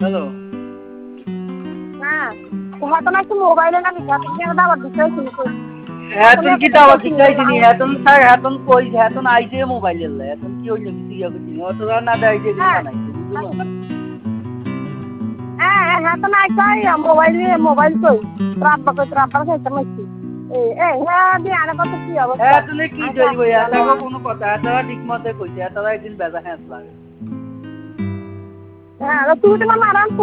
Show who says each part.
Speaker 1: hello
Speaker 2: হ্যাঁ হয়তো না একটু মোবাইলে না বিকাশ দাবার দিতে শুনছো
Speaker 1: এখন কি দাওয়াত দিতেছিনি এখন স্যার এখন কই এখন আইছে মোবাইলের লাই এখন কি হইলো কিছু ইয়া করছি অত না দেয় যে বানাইছে বুঝলো
Speaker 2: হ্যাঁ তো না চাই মোবাইল কই ট্রাব্বা খাইতে মাইছি হ্যাঁ দিয়ে আনা কত কি অবস্থা
Speaker 1: তুমি কি কইব এটা কোনো কথা এটা ঠিক মতে কইছে এটা একদিন বেজা হ্যাঁ লাগে
Speaker 2: হ্যাঁ তুমি তোমার মারান